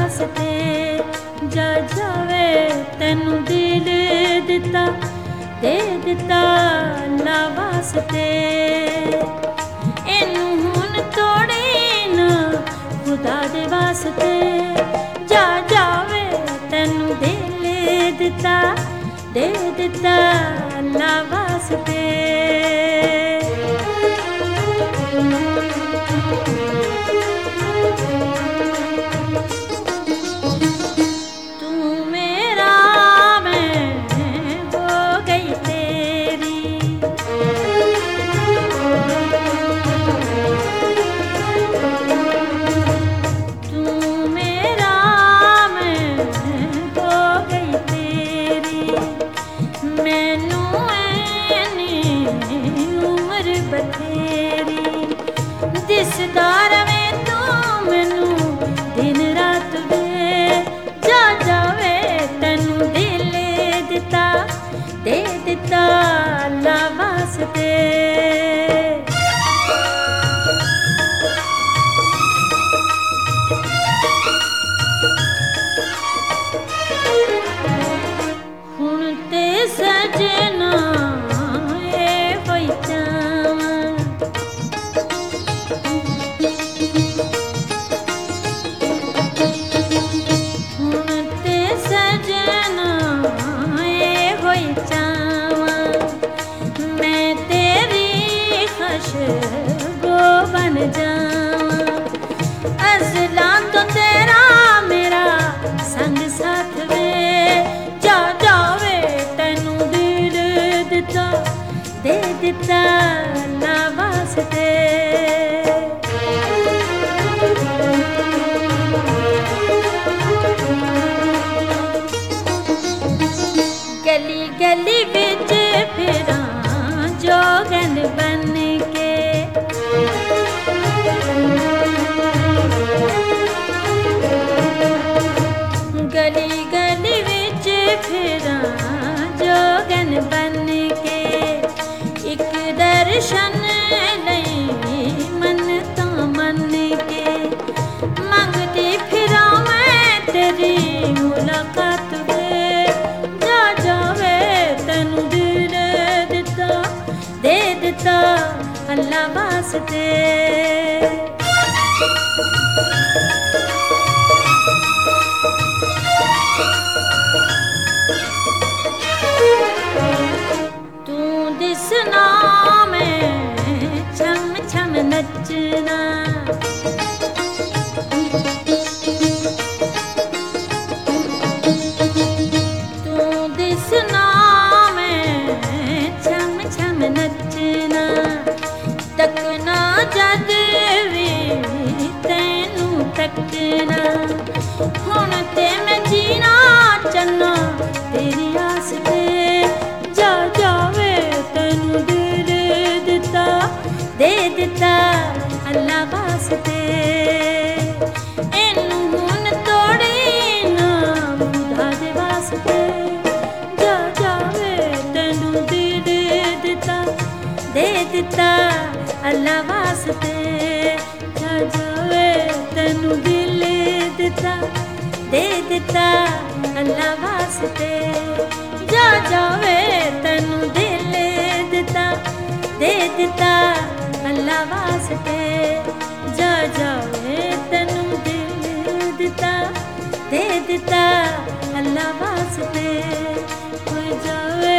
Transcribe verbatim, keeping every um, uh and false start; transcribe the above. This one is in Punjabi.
ਵਾਸਤੇ। ਜਾ ਜਾਵੇ ਤੈਨੂੰ ਦਿਲ ਦਿੱਤਾ, ਦੇ ਦਿੱਤਾ ਅੱਲਾ ਵਾਸਤੇ। ਇਹਨੂੰ ਹੁਣ ਤੋੜੀ ਨਾ ਖੁਦਾ ਦੇ ਵਾਸਤੇ। ਜਾ ਜਾਵੇ ਤੈਨੂੰ ਦਿਲ ਦਿੱਤਾ, ਦੇ ਦਿੱਤਾ ਅੱਲਾ ਵਾਸਤੇ। ਤੂੰ ਮੇਰਾ ਮੈਂ ਹੋ ਗਈ ਤੇਰੀ, ਤੂੰ ਮੇਰਾ ਮੈਂ ਹੋ ਗਈ ਤੇਰੀ। ਮੈਨੂੰ ਐਨੀ ਉਮਰ ਬਥੇਰੀ ਦਿਸਦਾ ਰਵੇਂ ਤੂੰ ਮੈਨੂੰ ਦਿਨ ਰਾਤ ਵੇ। ਜਾ ਜਾਵੇ ਤੈਨੂੰ ਦਿਲ ਦਿੱਤਾ, ਦੇ ਦਿੱਤਾ ਅੱਲਾ ਵਾਸਤੇ। ਹੁਣ ਤੇ ਸਜਣਾ ਏ ਹੋਈ ਚਾਵਾਂ, ਹੁਣ ਤੇ ਸਜਣਾ ਏ ਹੋਈ ਚਾਵਾਂ। ਮੈਂ ਤੇਰੀ ਖੁਸ਼ਬੂ ਬਣ ਜਾਵਾਂ। ਅਜ਼ਲਾਂ ਤੋਂ ਤੇਰਾ ਮੇਰਾ ਸੰਗ ਸਾਥ ਵੇ। ਜਾ ਜਾਵੇ ਤੈਨੂੰ ਦਿਲ ਦਿੱਤਾ, ਦੇ ਦਿੱਤਾ ਅੱਲਾ ਵਾਸਤੇ। ਗਲੀ ਗਲੀ ਵਿੱਚ ਫਿਰਾਂ ਜੋਗਨ ਬਣ ਕੇ, ਗਲੀ ਗਲੀ ਵਿੱਚ ਫਿਰਾਂ ਜੋਗਨ ਬਣ ਕੇ। ਇੱਕ ਦਰਸ਼ਨ ਲਈ ਮੰਨਤਾਂ ਮੰਨ ਕੇ, ਮੰਗਦੀ ਫਿਰਾਂ ਮੈਂ ਤੇਰੀ ਮੁਲਾਕਾਤ ਵੇ। ਜਾ ਜਾਵੇ ਤੈਨੂੰ ਦਿਲ ਦਿੱਤਾ, ਦੇ ਦਿੱਤਾ ਅੱਲਾ ਵਾਸਤੇ। ਤੂੰ ਦਿਸਣਾ ਮੈਂ ਛਮ ਛਮ ਨੱਚਣਾ, ਤੂੰ ਦਿਸਣਾ ਮੈਂ ਛਮ ਛਮ ਨੱਚਣਾ। ਤੱਕਣਾ ਜਦ ਵੀ ਤੈਨੂੰ ਤੱਕਣਾ। ਹੁਣ ਤੇ ਮੈਂ ਜੀਣਾ ਚਾਹਨਾ ਤੇਰੀ ਆਸ ਤੇ। ਜਾ ਜਾਵੇ ਤੈਨੂੰ ਦਿਲ ਦਿੱਤਾ, ਦੇ ਦਿੱਤਾ ਅੱਲਾ ਵਾਸਤੇ। ਇਹਨੂੰ ਹੁਣ ਤੋੜੀ ਨਾ ਖੁਦਾ ਦੇ ਵਾਸਤੇ। ਜਾ ਜਾਵੇ ਤੈਨੂੰ ਦਿਲ ਦਿੱਤਾ, ਦੇ ਦਿੱਤਾ ਅੱਲਾ ਵਾਸਤੇ। ਜਾ ਜਾਵੇ ਤੈਨੂੰ ਦਿਲ ਦਿੱਤਾ, ਦੇ ਦਿੱਤਾ ਅੱਲਾ ਵਾਸਤੇ। ਜਾ ਜਾਵੇ ਤੈਨੂੰ ਦਿਲ ਦਿੱਤਾ, ਦੇ ਦਿੱਤਾ ਅੱਲਾ ਵਾਸਤੇ। ਜਾ ਜਾਵੇ ਤੈਨੂੰ ਦਿਲ ਦਿੱਤਾ, ਦੇ ਦਿੱਤਾ ਅੱਲਾ ਵਾਸਤੇ। ਹੋ ਜਾਵੇ